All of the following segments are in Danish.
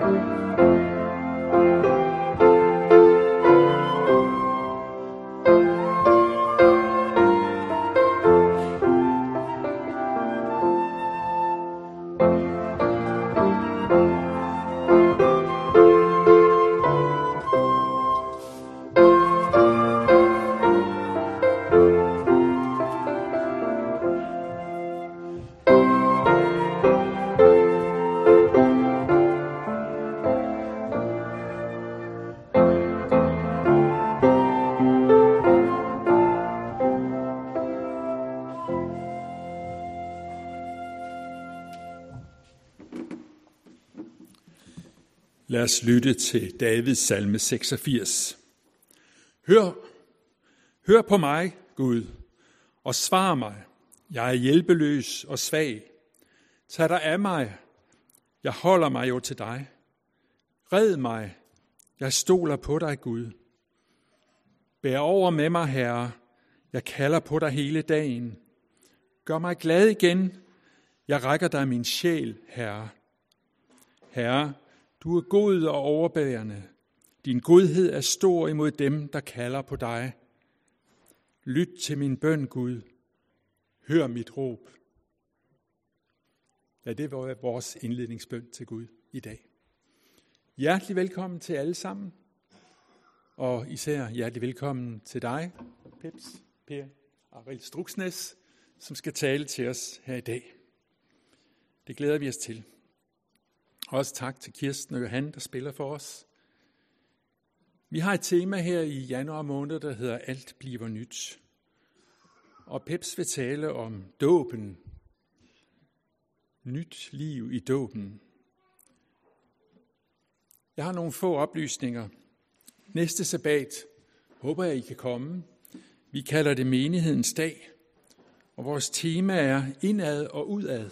Lad os lytte til Davids salme 86. Hør på mig, Gud, og svar mig. Jeg er hjælpeløs og svag. Tag dig af mig. Jeg holder mig jo til dig. Red mig. Jeg stoler på dig, Gud. Bær over med mig, Herre. Jeg kalder på dig hele dagen. Gør mig glad igen. Jeg rækker dig min sjæl, Herre. Herre, du er god og overbærende. Din godhed er stor imod dem, der kalder på dig. Lyt til min bøn, Gud. Hør mit råb. Ja, det var vores indledningsbøn til Gud i dag. Hjertelig velkommen til alle sammen. Og især hjertelig velkommen til dig, Peps, Per Arild Struksnæs, som skal tale til os her i dag. Det glæder vi os til. Også tak til Kirsten og Johan, der spiller for os. Vi har et tema her i januar måned, der hedder Alt bliver nyt. Og Peps vil tale om dåben. Nyt liv i dåben. Jeg har nogle få oplysninger. Næste sabbat håber jeg, I kan komme. Vi kalder det menighedens dag. Og vores tema er indad og udad.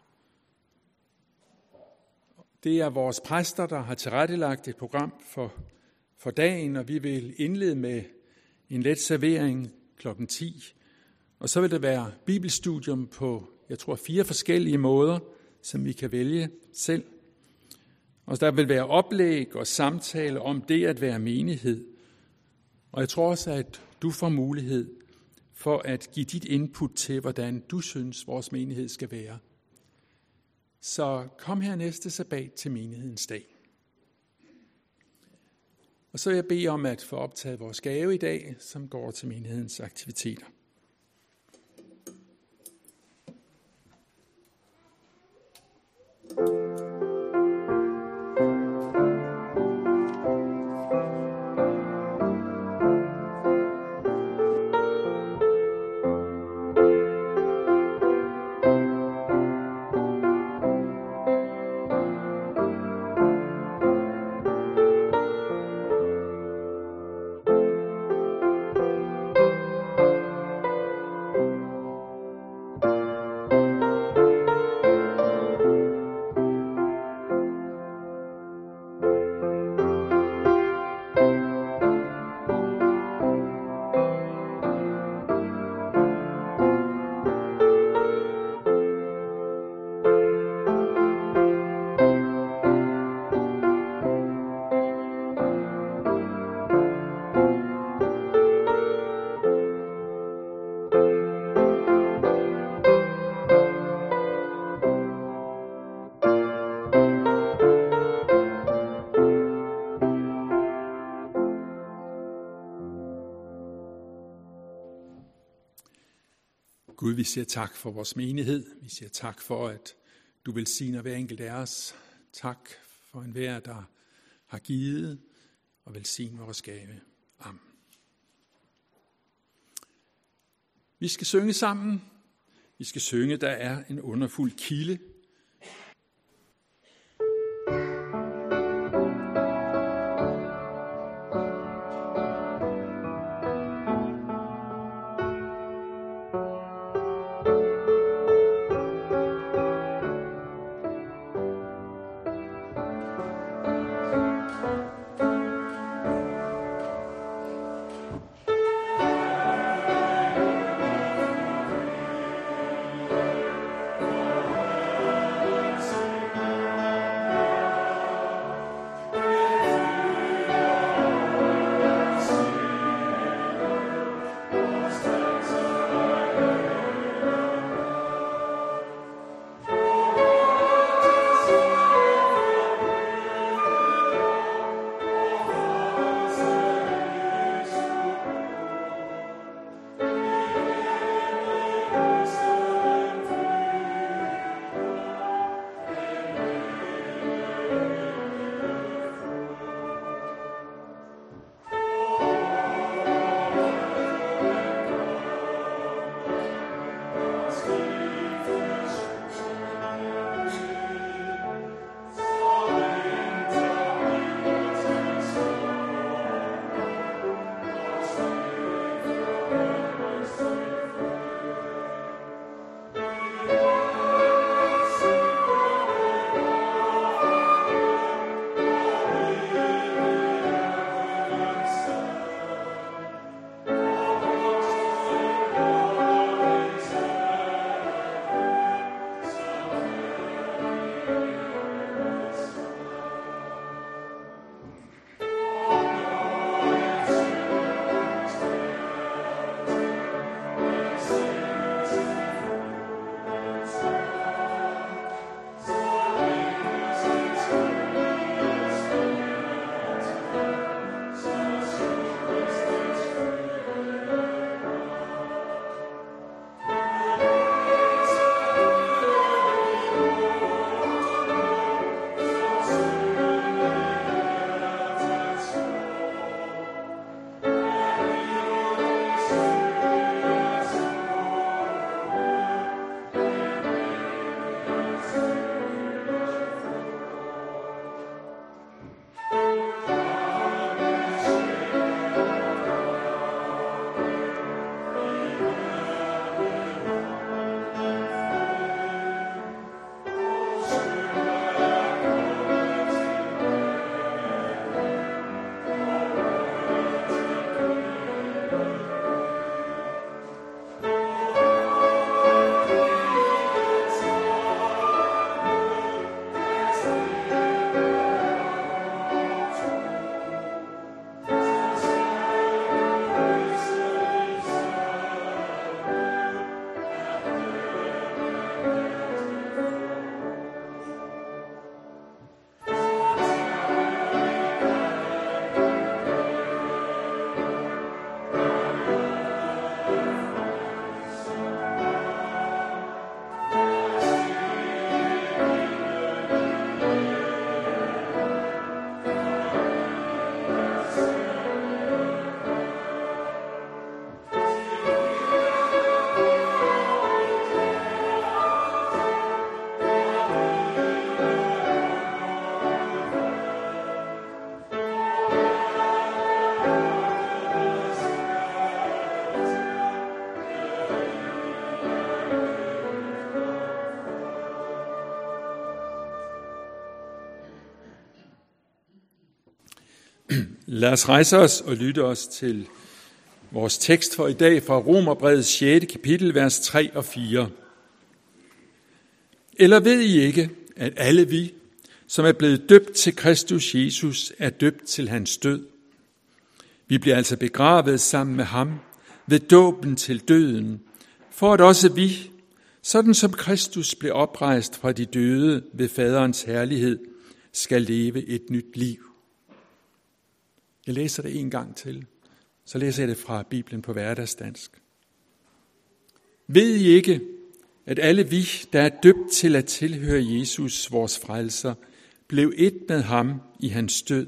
Det er vores præster, der har tilrettelagt et program for dagen, og vi vil indlede med en let servering kl. 10. Og så vil der være bibelstudium på, 4 forskellige måder, som vi kan vælge selv. Og der vil være oplæg og samtale om det at være menighed. Og jeg tror også, at du får mulighed for at give dit input til, hvordan du synes, vores menighed skal være. Så kom her næste sabbat til menighedens dag. Og så vil jeg bede om at få optaget vores gave i dag, som går til menighedens aktiviteter. Gud, vi siger tak for vores menighed. Vi siger tak for, at du velsigner hver enkelt af os. Tak for enhver, der har givet, og velsign vores gave. Amen. Vi skal synge sammen. Vi skal synge, der er en underfuld kilde. Lad os rejse os og lytte os til vores tekst for i dag fra Romerbrevets 6. kapitel, vers 3 og 4. Eller ved I ikke, at alle vi, som er blevet døbt til Kristus Jesus, er døbt til hans død? Vi bliver altså begravet sammen med ham ved dåben til døden, for at også vi, sådan som Kristus blev oprejst fra de døde ved faderens herlighed, skal leve et nyt liv. Jeg læser det en gang til. Så læser jeg det fra Bibelen på hverdagsdansk. Ved I ikke, at alle vi, der er døbt til at tilhøre Jesus, vores frelser, blev et med ham i hans død?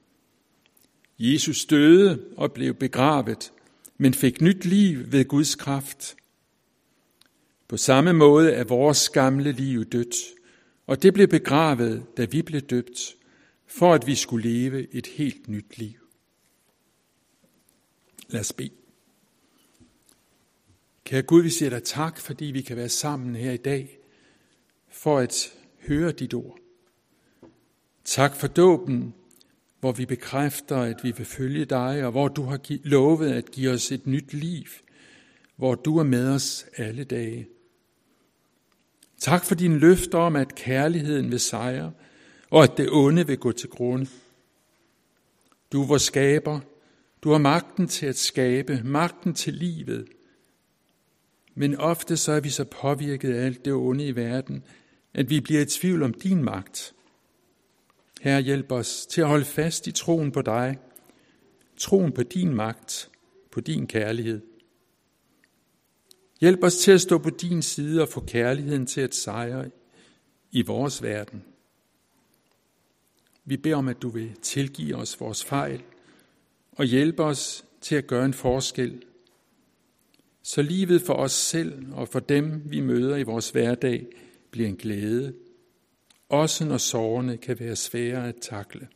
Jesus døde og blev begravet, men fik nyt liv ved Guds kraft. På samme måde er vores gamle liv dødt, og det blev begravet, da vi blev døbt, for at vi skulle leve et helt nyt liv. Lad os bede. Kære Gud, vi siger dig tak, fordi vi kan være sammen her i dag, for at høre dit ord. Tak for dåben, hvor vi bekræfter, at vi vil følge dig, og hvor du har lovet at give os et nyt liv, hvor du er med os alle dage. Tak for din løfte om, at kærligheden vil sejre, og at det onde vil gå til grunde. Du er vores skaber. Du har magten til at skabe, magten til livet. Men ofte så er vi så påvirket af alt det onde i verden, at vi bliver i tvivl om din magt. Herre, hjælp os til at holde fast i troen på dig, troen på din magt, på din kærlighed. Hjælp os til at stå på din side og få kærligheden til at sejre i vores verden. Vi beder om, at du vil tilgive os vores fejl og hjælpe os til at gøre en forskel, så livet for os selv og for dem, vi møder i vores hverdag, bliver en glæde, også når sorgerne kan være svære at takle.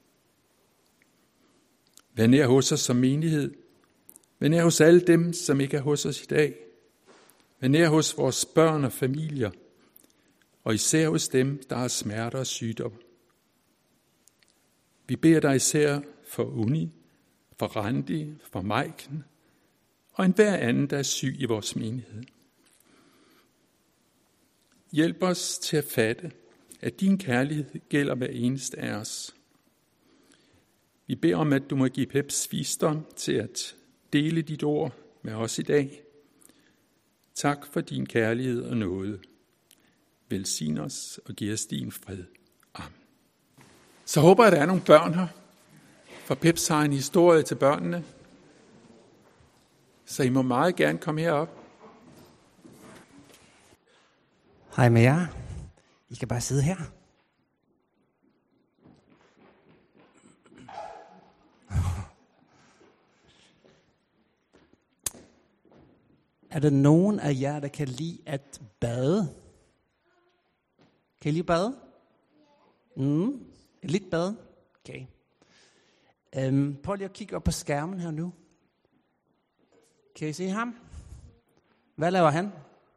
Vær nær hos os som menighed. Vær nær hos alle dem, som ikke er hos os i dag. Vær nær hos vores børn og familier, og især hos dem, der har smerter og sygdom. Vi beder dig især for Uni, for Randi, for Maiken og enhver anden, der er syg i vores menighed. Hjælp os til at fatte, at din kærlighed gælder hver eneste af os. Vi beder om, at du må give Peps visdom til at dele dit ord med os i dag. Tak for din kærlighed og nåde. Velsign os og giv os din fred. Amen. Så håber jeg, at der er nogle børn her. For Peps har en historie til børnene. Så I må meget gerne komme herop. Hej med jer. I kan bare sidde her. Er der nogen af jer, der kan lide at bade? Kan I lide bade? Lidt bade? Okay. Prøv lige at kigge op på skærmen her nu. Kan I se ham? Hvad laver han?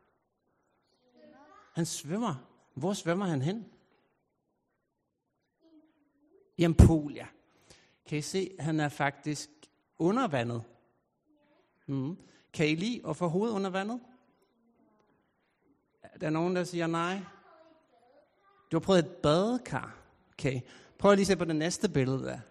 Han svømmer. Hvor svømmer han hen? I en pool, ja. Kan I se, han er faktisk under vandet? Kan I lide at få hovedet under vandet? Der er nogen, der siger nej. Du har prøvet et badekar. Okay. Prøv lige at se på det næste billede der.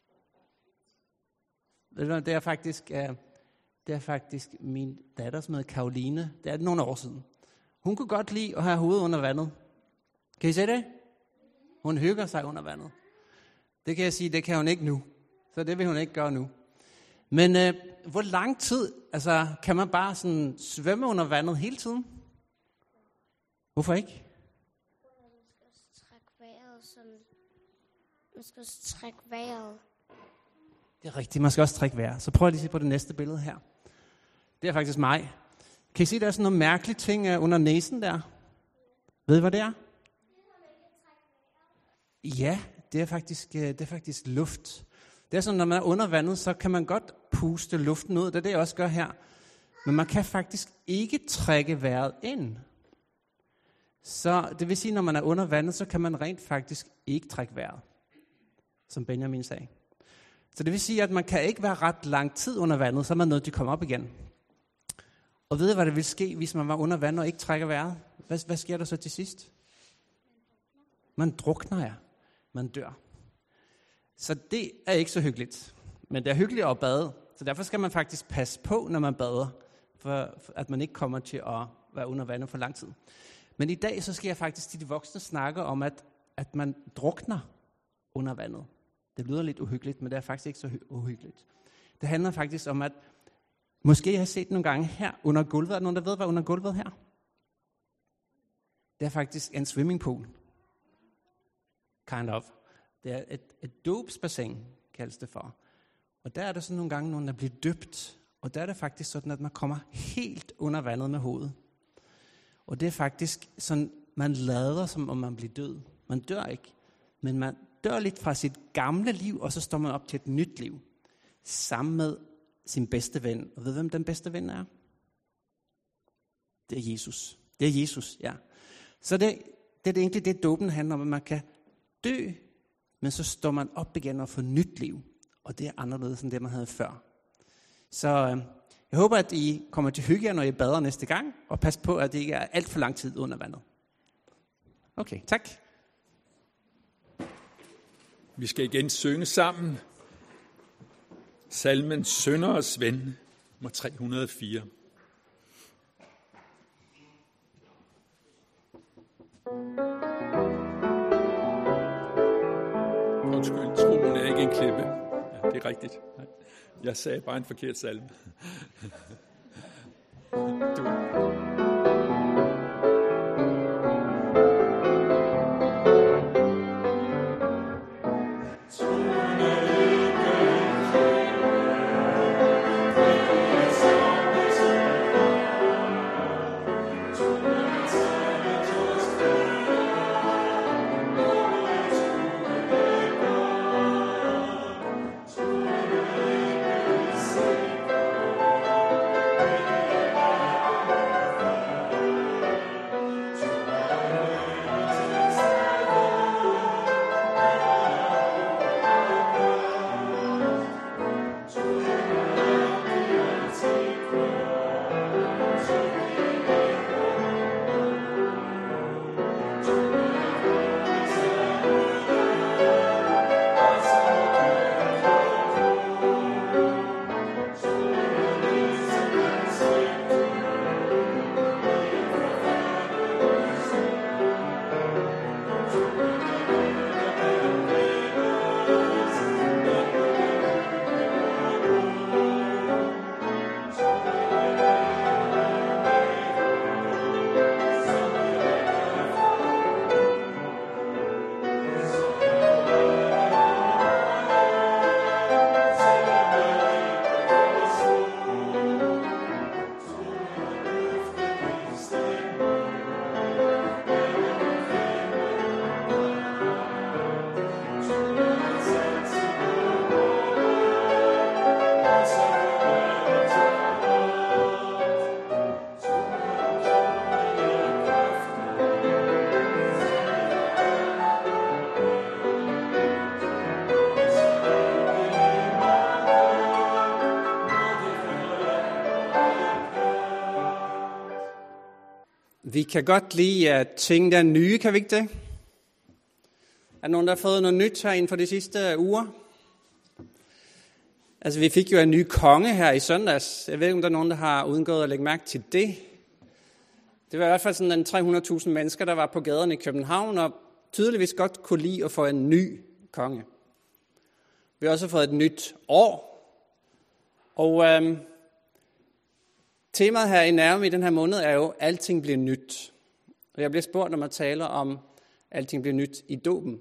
Det er faktisk min datter, som hedder Karoline. Det er nogle år siden. Hun kunne godt lide at have hovedet under vandet. Kan I se det? Hun hygger sig under vandet. Det kan jeg sige, det kan hun ikke nu. Så det vil hun ikke gøre nu. Men hvor lang tid, kan man bare sådan svømme under vandet hele tiden? Hvorfor ikke? Man skal også trække vejret. Det er rigtigt, man skal også trække vejret. Så prøv lige at se på det næste billede her. Det er faktisk mig. Kan I se, der er sådan nogle mærkelige ting under næsen der? Ved I, hvad det er? Ja, det er faktisk luft. Det er sådan, når man er under vandet, så kan man godt puste luften ud. Det er det, jeg også gør her. Men man kan faktisk ikke trække vejret ind. Så det vil sige, når man er under vandet, så kan man rent faktisk ikke trække vejret. Som Benjamin sagde. Så det vil sige, at man kan ikke være ret lang tid under vandet, så er man nødt til at komme op igen. Og ved I, hvad der vil ske, hvis man var under vand og ikke trækker vejret? Hvad sker der så til sidst? Man drukner, ja. Man dør. Så det er ikke så hyggeligt. Men det er hyggeligt at bade. Så derfor skal man faktisk passe på, når man bader, for at man ikke kommer til at være under vandet for lang tid. Men i dag så skal jeg faktisk til de voksne snakke om, at man drukner under vandet. Det lyder lidt uhyggeligt, men det er faktisk ikke så uhyggeligt. Det handler faktisk om, at måske jeg har set nogle gange her under gulvet. Er der nogen, der ved, hvad under gulvet her? Det er faktisk en swimmingpool. Kind of. Det er et dåbsbassin, kaldes det for. Og der er der sådan nogle gange nogen, der bliver døbt. Og der er det faktisk sådan, at man kommer helt under vandet med hovedet. Og det er faktisk sådan, man lader som om man bliver død. Man dør ikke, men man dør lidt fra sit gamle liv, og så står man op til et nyt liv. Sammen med sin bedste ven. Og ved hvem den bedste ven er? Det er Jesus. Det er Jesus, ja. Så det er egentlig det, dåben handler om, at man kan dø, men så står man op igen og får nyt liv. Og det er anderledes end det, man havde før. Så jeg håber, at I kommer til hygge jer, når I bader næste gang, og pas på, at det ikke er alt for lang tid under vandet. Okay, tak. Vi skal igen synge sammen. Salmen Synderes Ven, nummer 304. Undskyld, troen er ikke en klippe. Ja, det er rigtigt. Jeg sagde bare en forkert salme. Vi kan godt lide ting, der er nye, kan vi ikke det? Er der nogen, der har fået noget nyt her inden for de sidste uger? Altså, vi fik jo en ny konge her i søndags. Jeg ved ikke, om der er nogen, der har undgået at lægge mærke til det. Det var i hvert fald sådan en 300.000 mennesker, der var på gaderne i København, og tydeligvis godt kunne lide at få en ny konge. Vi har også fået et nyt år. Og temaet her i Nærme i den her måned er jo, alting bliver nyt. Og jeg bliver spurgt, når man taler om, alting bliver nyt i dåben.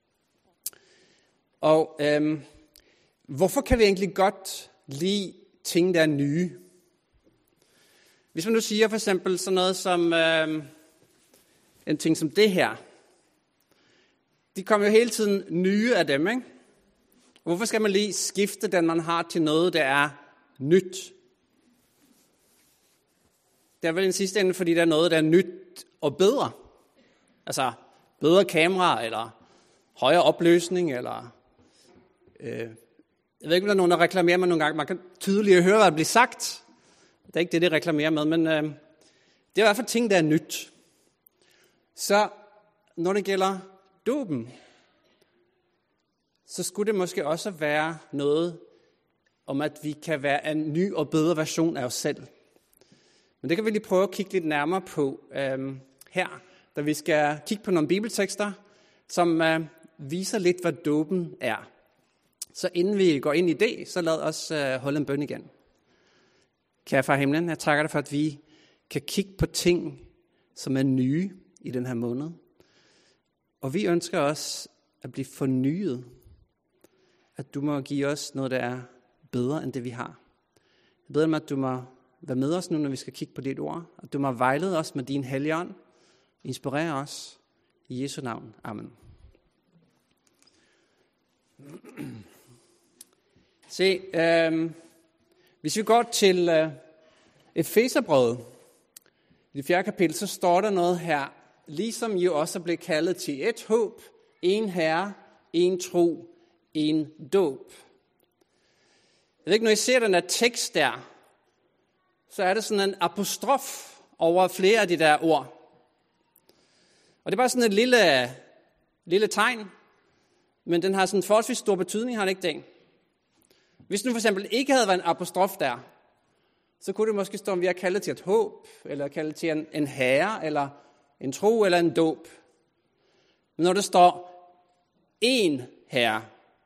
Og hvorfor kan vi egentlig godt lide ting, der er nye? Hvis man nu siger for eksempel sådan noget som en ting som det her. De kommer jo hele tiden nye af dem, ikke? Hvorfor skal man lige skifte den, man har, til noget, der er nyt? Det er vel en sidste ende, fordi der er noget, der er nyt og bedre. Altså bedre kamera, eller højere opløsning, eller Jeg ved ikke, om der er nogen, der reklamerer med nogle gange. Man kan tydeligt høre, hvad der bliver sagt. Det er ikke det, de reklamerer med, men det er i hvert fald ting, der er nyt. Så når det gælder dåben, så skulle det måske også være noget om, at vi kan være en ny og bedre version af os selv. Men det kan vi lige prøve at kigge lidt nærmere på her, da vi skal kigge på nogle bibeltekster, som viser lidt, hvad dåben er. Så inden vi går ind i det, så lad os holde en bøn igen. Kære far i himlen, jeg takker dig for, at vi kan kigge på ting, som er nye i den her måned. Og vi ønsker også at blive fornyet. At du må give os noget, der er bedre end det, vi har. Jeg beder dig, at du må være med os nu, når vi skal kigge på dit ord. At du må vejlede os med din hellige ånd. Inspirere os. I Jesu navn. Amen. Se, hvis vi går til Efeserbrevet, i det 4. kapitel, så står der noget her, ligesom I også blev kaldet til et håb, en herre, en tro, en dåb. Jeg ved ikke, når I ser den der tekst der, så er det sådan en apostrof over flere af de der ord. Og det er bare sådan et lille tegn, men den har sådan en forholdsvis stor betydning, har den ikke det? Hvis nu for eksempel ikke havde været en apostrof der, så kunne det måske stå, om vi er kaldet til et håb, eller kaldet til en herre, eller en tro, eller en dåb. Men når der står en herre,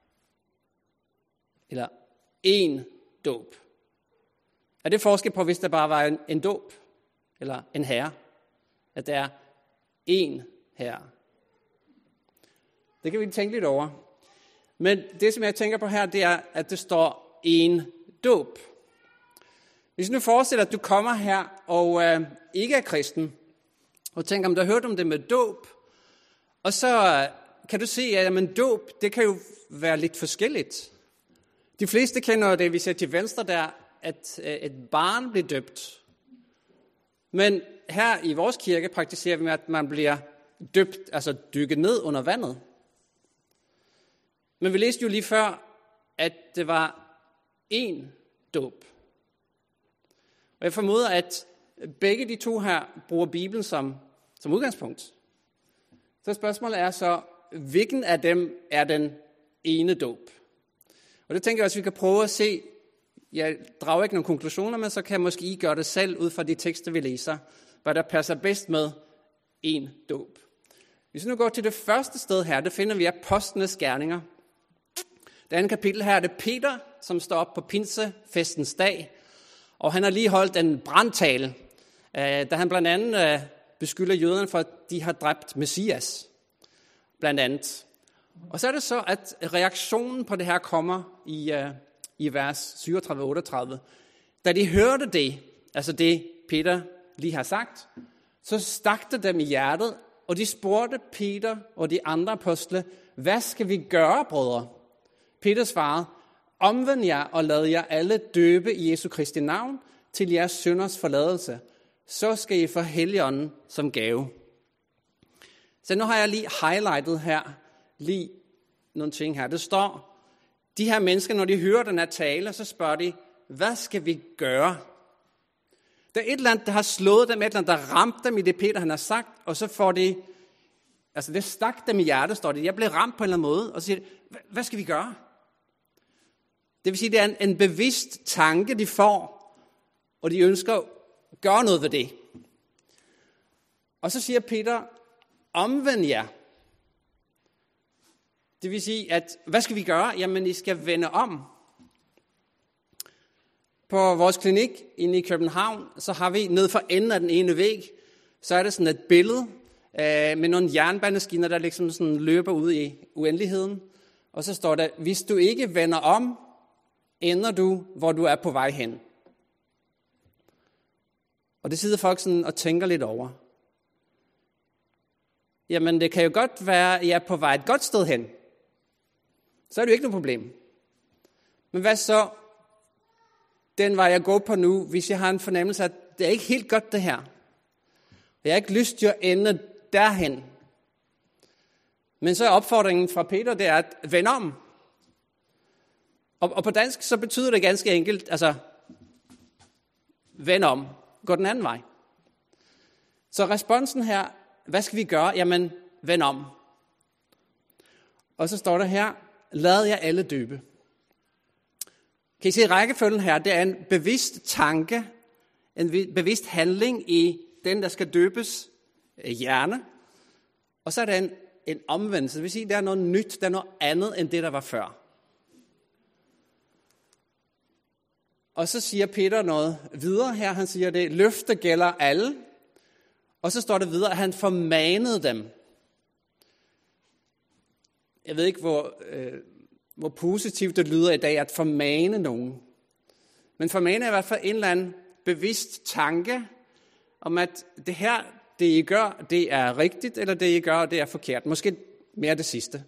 eller en dåb, er det forskel på, hvis der bare var en dåb, eller en herre, at der er en herre. Det kan vi tænke lidt over. Men det, som jeg tænker på her, det er, at det står en dåb. Hvis nu forestiller, at du kommer her og ikke er kristen, og tænker, om du har hørt om det med dåb, og så kan du se, at dåb, det kan jo være lidt forskelligt. De fleste kender det, vi ser til venstre der, at et barn bliver døbt. Men her i vores kirke praktiserer vi med, at man bliver døbt, altså dykket ned under vandet. Men vi læste jo lige før, at det var én dåb. Og jeg formoder, at begge de to her bruger Bibelen som udgangspunkt. Så spørgsmålet er så, hvilken af dem er den ene dåb? Og det tænker jeg også, vi kan prøve at se. Jeg drager ikke nogen konklusioner, men så kan jeg måske I gøre det selv ud fra de tekster, vi læser, hvad der passer bedst med en dåb. Hvis vi nu går til det første sted her, det finder vi apostlenes gerninger. Det andet kapitel her er det Peter, som står op på pinsefestens dag, og han har lige holdt en brandtale, da han blandt andet beskylder jøderne for, at de har dræbt Messias, blandt andet. Og så er det så, at reaktionen på det her kommer i vers 37-38. Da de hørte det, altså det Peter lige har sagt, så stak det dem i hjertet, og de spurgte Peter og de andre apostle, hvad skal vi gøre, brødre? Peter svarede, omvend jer og lad jer alle døbe i Jesu Kristi navn til jeres synders forladelse. Så skal I få Helligånden som gave. Så nu har jeg lige highlightet her, lige nogle ting her. Det står, de her mennesker, når de hører den her tale, så spørger de, hvad skal vi gøre? Der er et eller andet, der har slået dem, et eller andet, der ramte dem i det Peter, han har sagt, og så får de, altså det stak dem i hjertet, står det. Jeg blev ramt på en eller anden måde, og så siger de, hvad skal vi gøre? Det vil sige, det er en bevidst tanke, de får, og de ønsker at gøre noget ved det. Og så siger Peter, omvend jer. Det vil sige, at hvad skal vi gøre? Jamen, I skal vende om. På vores klinik inde i København, så har vi ned for enden af den ene væg, så er der sådan et billede med nogle jernbaneskinner, der liksom sådan løber ud i uendeligheden. Og så står der, hvis du ikke vender om, ender du, hvor du er på vej hen. Og det sidder folk sådan og tænker lidt over. Jamen, det kan jo godt være, at jeg er på vej et godt sted hen. Så er det jo ikke noget problem. Men hvad så, den vej jeg går på nu, hvis jeg har en fornemmelse af, at det er ikke helt godt det her. Jeg har ikke lyst til at ende derhen. Men så er opfordringen fra Peter, det er at vende om. Og på dansk så betyder det ganske enkelt, altså vend om, gå den anden vej. Så responsen her, hvad skal vi gøre? Jamen, vend om. Og så står der her, lad jer alle døbe. Kan I se rækkefølgen her? Det er en bevidst tanke, en bevidst handling i den, der skal døbes hjerne. Og så er der en omvendelse, det vil sige, der er noget nyt, der er noget andet end det, der var før. Og så siger Peter noget videre her, han siger det, løfte gælder alle. Og så står det videre, at han formanede dem. Jeg ved ikke, hvor positivt det lyder i dag, at formane nogen. Men formane er i hvert fald en eller anden bevidst tanke, om at det her, det I gør, det er rigtigt, eller det I gør, det er forkert. Måske mere det sidste.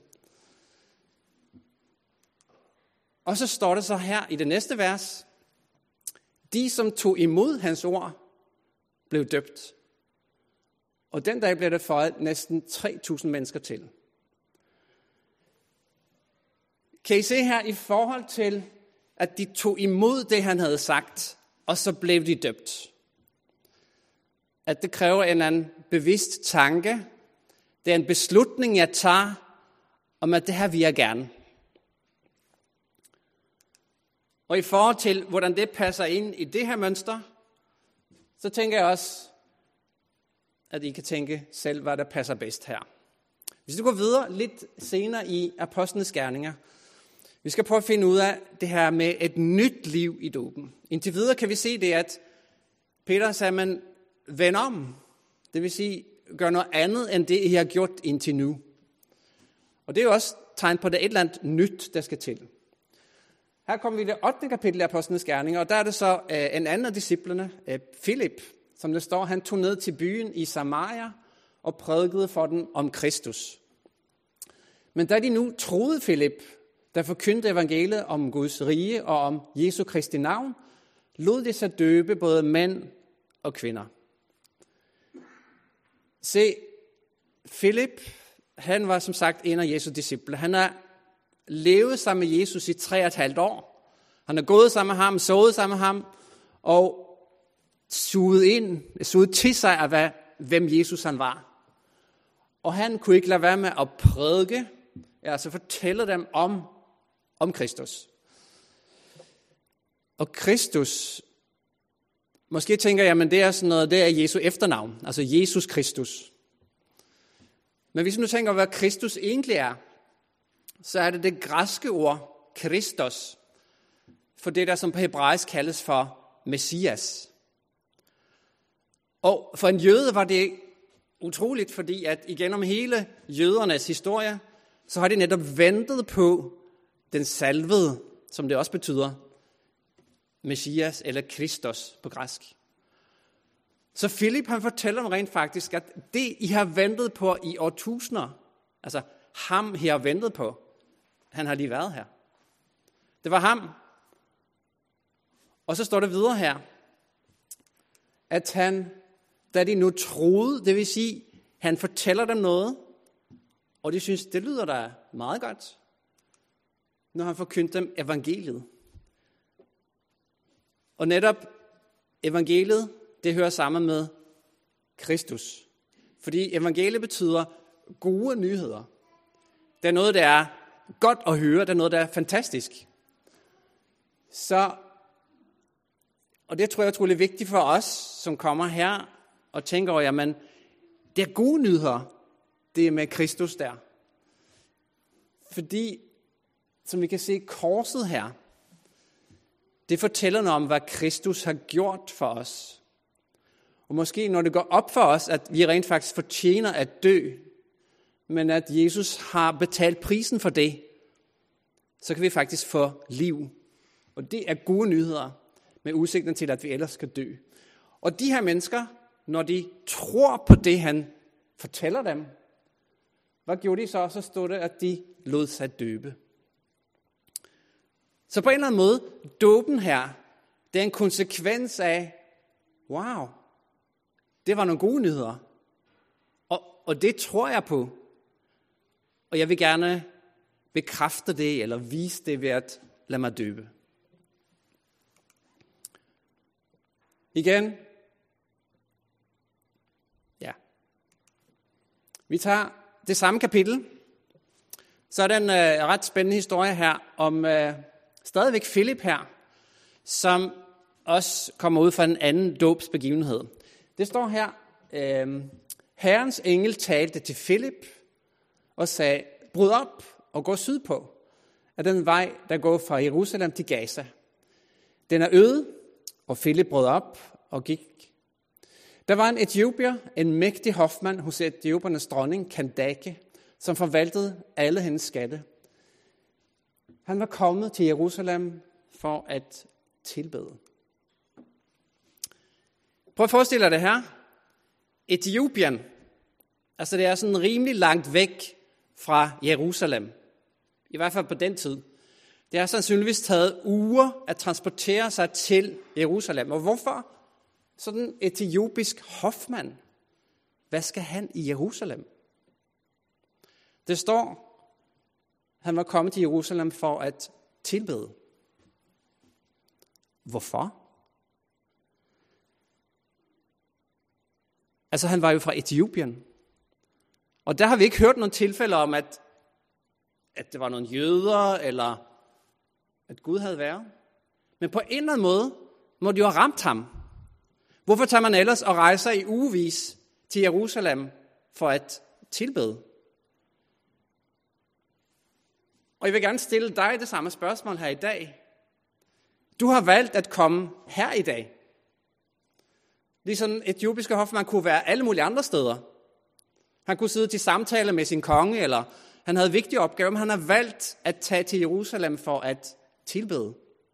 Og så står det så her i det næste vers, de som tog imod hans ord, blev døbt. Og den dag blev der føjet næsten 3.000 mennesker til. Kan I se her i forhold til, at de tog imod det, han havde sagt, og så blev de døbt. At det kræver en anden bevidst tanke. Det er en beslutning, jeg tager, om at det her vil jeg gerne. Og i forhold til, hvordan det passer ind i det her mønster, så tænker jeg også, at I kan tænke selv, hvad der passer bedst her. Hvis du går videre lidt senere i Apostlenes Gerninger, vi skal prøve at finde ud af det her med et nyt liv i dåben. Indtil videre kan vi se det, at Peter sagde, man vend om. Det vil sige, gør noget andet, end det I har gjort indtil nu. Og det er jo også tegn på, at det er et eller andet nyt, der skal til. Her kommer vi i det 8. kapitel af Apostlenes Gerninger, og der er det så en anden af disciplene, Filip, som det står, han tog ned til byen i Samaria og prædikede for dem om Kristus. Men da de nu troede Filip, der forkyndte evangeliet om Guds rige og om Jesu Kristi navn, lod de sig døbe både mænd og kvinder. Se, Filip, han var som sagt en af Jesu disciple. Han har levet sammen med Jesus i 3,5 år. Han har gået sammen med ham, sovet sammen med ham, og suget til sig af, hvem Jesus han var. Og han kunne ikke lade være med at prædike, altså fortælle dem om Kristus. Og Kristus, måske tænker jeg, men det er sådan noget, det er Jesu efternavn, altså Jesus Kristus. Men hvis nu tænker, hvad Kristus egentlig er, så er det græske ord Kristos, for det der som på hebraisk kaldes for Messias. Og for en jøde var det utroligt, fordi at igennem hele jødernes historie, så har de netop ventet på den salvede, som det også betyder, Messias eller Kristos på græsk. Så Filip han fortæller dem rent faktisk, at det I har ventet på i årtusinder, altså ham I har ventet på, han har lige været her. Det var ham. Og så står det videre her, at han, da de nu troede, det vil sige, han fortæller dem noget, og de synes, det lyder da meget godt, når han forkyndte dem evangeliet. Og netop evangeliet, det hører sammen med Kristus. Fordi evangeliet betyder gode nyheder. Det er noget, der er godt at høre, det er noget, der er fantastisk. Og det tror jeg er utroligt vigtigt for os, som kommer her og tænker over, jamen, det er gode nyheder, det er med Kristus der. Fordi, som vi kan se, korset her, det fortæller noget om, hvad Kristus har gjort for os. Og måske når det går op for os, at vi rent faktisk fortjener at dø, men at Jesus har betalt prisen for det, så kan vi faktisk få liv. Og det er gode nyheder med udsigten til, at vi ellers skal dø. Og de her mennesker, når de tror på det, han fortæller dem, hvad gjorde de så? Så stod det, at de lod sig døbe. Så på en eller anden måde, dåben her, det er en konsekvens af, wow, det var nogle gode nyheder. Og det tror jeg på. Og jeg vil gerne bekræfte det, eller vise det ved at lad mig døbe. Igen. Ja. Vi tager det samme kapitel. Så er der en ret spændende historie her om stadigvæk Filip her, som også kommer ud fra en anden dåbsbegivenhed. Det står her, Herrens engel talte til Filip og sagde, bryd op og gå sydpå af den vej, der går fra Jerusalem til Gaza. Den er øde, og Filip brød op og gik. Der var en etiopier, en mægtig hofmand hos etiopiernes dronning Kandake, som forvaltede alle hendes skatte. Han var kommet til Jerusalem for at tilbede. Prøv at forestille dig det her. Etiopien, altså det er sådan rimelig langt væk fra Jerusalem. I hvert fald på den tid. Det har sandsynligvis taget uger at transportere sig til Jerusalem. Og hvorfor? Sådan en etiopisk hofmand. Hvad skal han i Jerusalem? Det står, han var kommet til Jerusalem for at tilbede. Hvorfor? Altså han var jo fra Etiopien. Og der har vi ikke hørt nogen tilfælde om, at det var nogle jøder, eller at Gud havde været. Men på en eller anden måde må det jo have ramt ham. Hvorfor tager man ellers og rejser i ugevis til Jerusalem for at tilbede? Og jeg vil gerne stille dig det samme spørgsmål her i dag. Du har valgt at komme her i dag. Ligesom en etiopiske hofmand kunne være alle mulige andre steder. Han kunne sidde til samtale med sin konge, eller han havde vigtige opgaver, men han har valgt at tage til Jerusalem for at tilbede.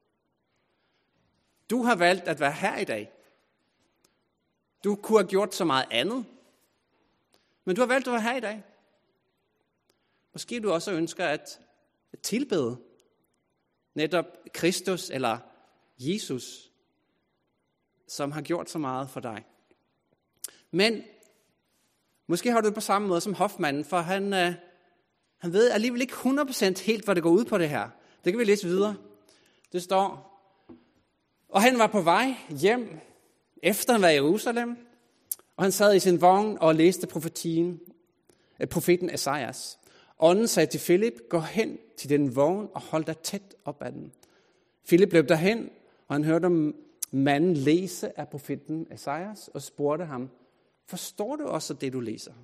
Du har valgt at være her i dag. Du kunne have gjort så meget andet, men du har valgt at være her i dag. Måske du også ønsker at tilbede netop Kristus eller Jesus, som har gjort så meget for dig. Men måske har du det på samme måde som hofmanden, for han ved alligevel ikke 100% helt, hvad det går ud på det her. Det kan vi læse videre. Det står, og han var på vej hjem, efter han var i Jerusalem, og han sad i sin vogn og læste profeten Esajas. Ånden sagde til Filip, gå hen til den vogn og hold dig tæt op ad den. Filip løb derhen, og han hørte manden læse af profeten Esajas og spurgte ham, forstår du også det, du læser?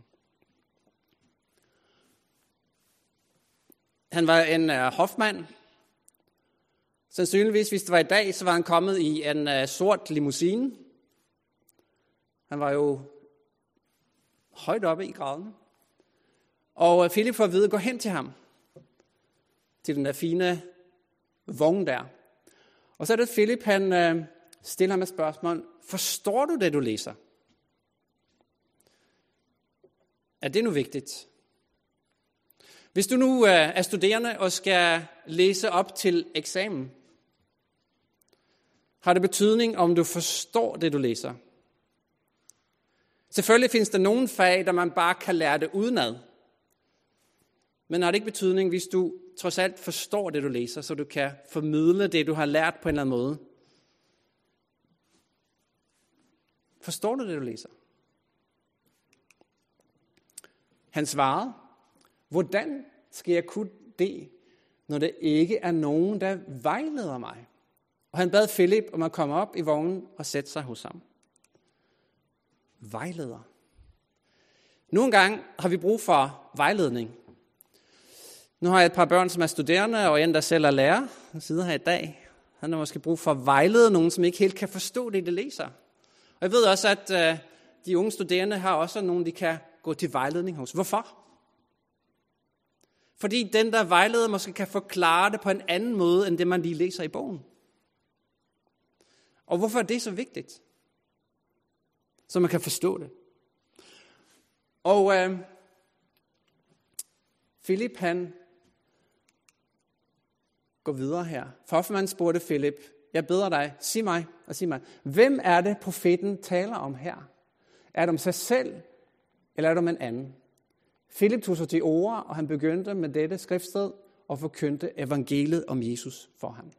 Han var en hofmand. Sandsynligvis, hvis det var i dag, så var han kommet i en sort limousine. Han var jo højt oppe i graden. Og Filip får at vide, gå hen til ham. Til den der fine vogn der. Og så er det Filip, han stiller ham et spørgsmål. Forstår du det, du læser? Er det nu vigtigt? Hvis du nu er studerende og skal læse op til eksamen, har det betydning, om du forstår det, du læser? Selvfølgelig findes der nogle fag, der man bare kan lære det udenad. Men har det ikke betydning, hvis du trods alt forstår det, du læser, så du kan formidle det, du har lært på en eller anden måde? Forstår du det, du læser? Han svarede, hvordan skal jeg kunne det, når der ikke er nogen, der vejleder mig? Og han bad Filip om at komme op i vognen og sætte sig hos ham. Vejleder. Nogle gange har vi brug for vejledning. Nu har jeg et par børn, som er studerende, og en, der selv er lærer. Han sidder her i dag. Han har måske brug for at vejlede nogen, som ikke helt kan forstå det, de læser. Og jeg ved også, at de unge studerende har også nogen, de kan gå til vejledning hos. Hvorfor? Fordi den, der vejleder, måske kan forklare det på en anden måde, end det, man lige læser i bogen. Og hvorfor er det så vigtigt? Så man kan forstå det. Og Filip, han går videre her. Hofmanden spurgte Filip, jeg beder dig, sig mig, hvem er det, profeten taler om her? Er det om sig selv, eller er det om en anden? Filip tog sig til ord, og han begyndte med dette skriftsted. og forkyndte evangeliet om Jesus for ham.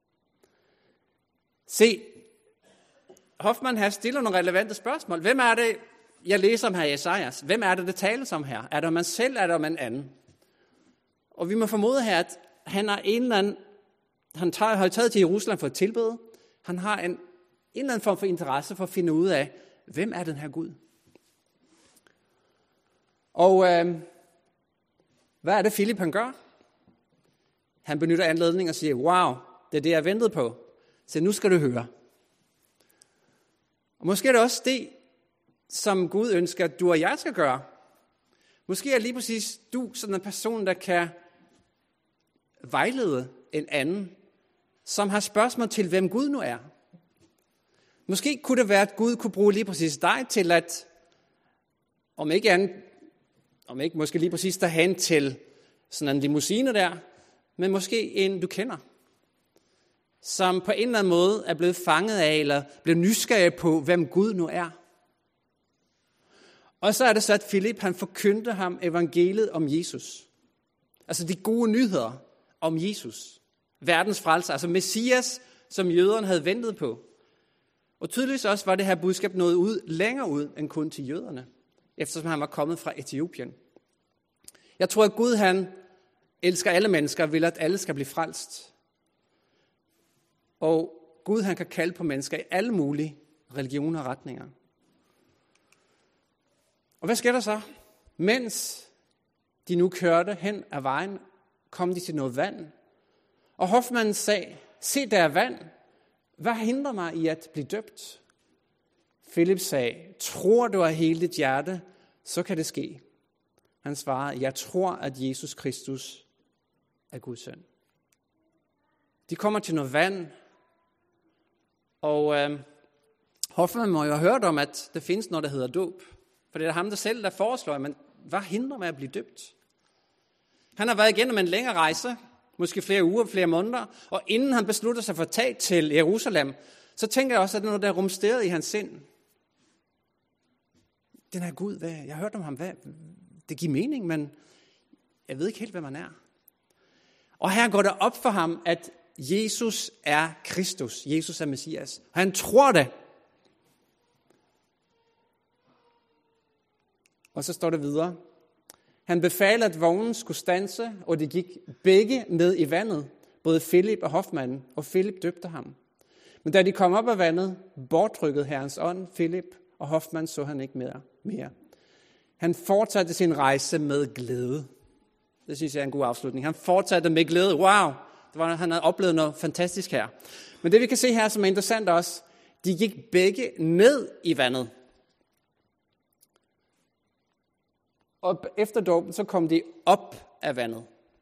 Se, Hoffmann her stiller nogle relevante spørgsmål. Hvem er det, jeg læser om her i Esajas? Hvem er det tales om her? Er det om han selv, er det om en anden? Og vi må formode her, at han er en eller anden, har taget til Jerusalem for et tilbede. Han har en eller anden form for interesse for at finde ud af, hvem er den her Gud? Og hvad er det, Filip han gør? Han benytter anledningen og siger, wow, det er det, jeg ventede på. Så nu skal du høre. Og måske er det også det, som Gud ønsker, at du og jeg skal gøre. Måske er lige præcis du sådan en person, der kan vejlede en anden, som har spørgsmål til, hvem Gud nu er. Måske kunne det være, at Gud kunne bruge lige præcis dig til at, om ikke måske lige præcis tage hen til sådan en limousine der, men måske en, du kender, som på en eller anden måde er blevet fanget af, eller blevet nysgerrig på, hvem Gud nu er. Og så er det så, at Filip, han forkyndte ham evangeliet om Jesus. Altså de gode nyheder om Jesus. Verdens frelser, altså Messias, som jøderne havde ventet på. Og tydeligvis også var det her budskab nået ud, længere ud end kun til jøderne, eftersom han var kommet fra Etiopien. Jeg tror, at Gud, han elsker alle mennesker og vil, at alle skal blive frelst. Og Gud, han kan kalde på mennesker i alle mulige religioner og retninger. Og hvad sker der så? Mens de nu kørte hen ad vejen, kom de til noget vand. Og Hoffmann sagde, se der er vand. Hvad hindrer mig i at blive døbt? Filip sagde, tror du af hele dit hjerte, så kan det ske. Han svarede, jeg tror, at Jesus Kristus er Guds søn. De kommer til noget vand, og Hoffmann må jo have hørt om, at der findes noget, der hedder dåb. For det er ham der selv, der foreslår, men hvad hindrer mig at blive døbt? Han har været igennem en længere rejse, måske flere uger, flere måneder, og inden han beslutter sig for at tage til Jerusalem, så tænker jeg også, at det er noget, der rumsterede i hans sind. Den her Gud, jeg har hørt om ham, det giver mening, men jeg ved ikke helt, hvem han er. Og her går det op for ham, at Jesus er Kristus, Jesus er Messias. Og han tror det. Og så står det videre. Han befaler, at vognen skulle standse, og de gik begge ned i vandet, både Filip og Hoffmann, og Filip døbte ham. Men da de kom op af vandet, bortrykkede Herrens ånd Filip, og Hoffmann så han ikke mere. Han fortsatte sin rejse med glæde. Det synes jeg er en god afslutning. Han fortsatte med glæde. Wow, han havde oplevet noget fantastisk her. Men det vi kan se her, som er interessant også, de gik begge ned i vandet. Og efter dåben, så kom de op af vandet.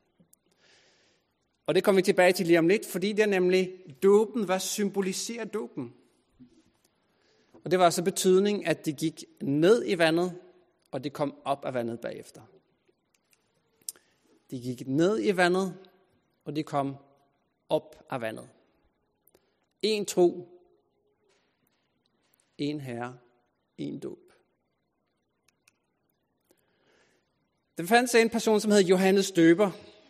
Og det kommer vi tilbage til lige om lidt, fordi det er nemlig dåben, hvad symboliserer dåben? Og det var altså betydning, at de gik ned i vandet, og de kom op af vandet bagefter. De gik ned i vandet, og de kom op af vandet. En tro, en herre, en dåb. Der fandt en person, som hed Johannes Døber.